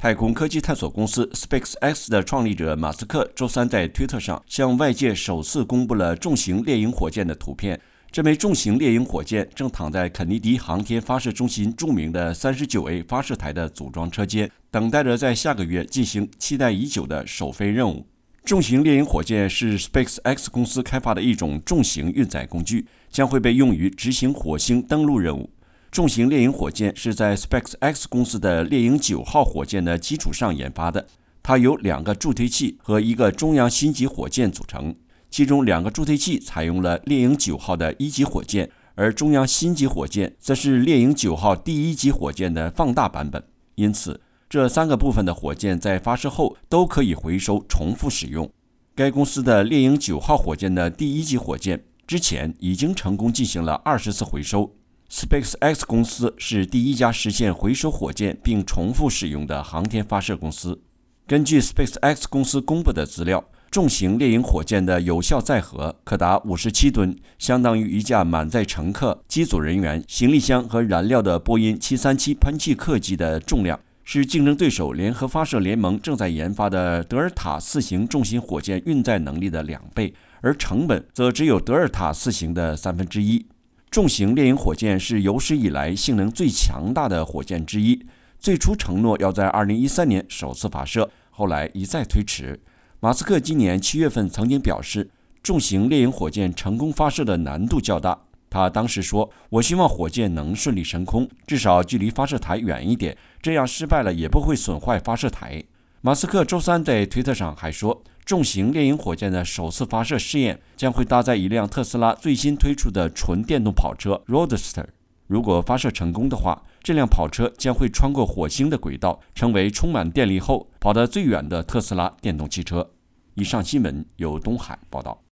太空科技探索公司 SpaceX 的创立者马斯克周三在推特上向外界首次公布了重型猎鹰火箭的图片。这枚重型猎鹰火箭正躺在肯尼迪航天发射中心著名的 39A 发射台的组装车间，等待着在下个月进行期待已久的首飞任务。重型猎鹰火箭是 SpaceX 公司开发的一种重型运载工具，将会被用于执行火星登陆任务。重型猎鹰火箭是在 SpaceX 公司的猎鹰9号火箭的基础上研发的，它由2个助推器和一个中央心级火箭组成，其中2个助推器采用了猎鹰9号的1级火箭，而中央心级火箭则是猎鹰9号第1级火箭的放大版本。因此，这3个部分的火箭在发射后都可以回收重复使用。该公司的猎鹰9号火箭的第1级火箭之前已经成功进行了20次回收。SpaceX 公司是第一家实现回收火箭并重复使用的航天发射公司。根据 SpaceX 公司公布的资料，重型猎鹰火箭的有效载荷可达57吨，相当于一架满载乘客、机组人员、行李箱和燃料的波音737喷气客机的重量，是竞争对手联合发射联盟正在研发的德尔塔4型重型火箭运载能力的2倍，而成本则只有德尔塔4型的1/3。重型猎鹰火箭是有史以来性能最强大的火箭之一，最初承诺要在2013年首次发射，后来一再推迟。马斯克今年7月份曾经表示，重型猎鹰火箭成功发射的难度较大。他当时说，我希望火箭能顺利升空，至少距离发射台远一点，这样失败了也不会损坏发射台。马斯克周三在推特上还说，重型猎鹰火箭的首次发射试验将会搭载一辆特斯拉最新推出的纯电动跑车 Roadster。 如果发射成功的话，这辆跑车将会穿过火星的轨道，成为充满电力后跑得最远的特斯拉电动汽车。以上新闻由东海报道。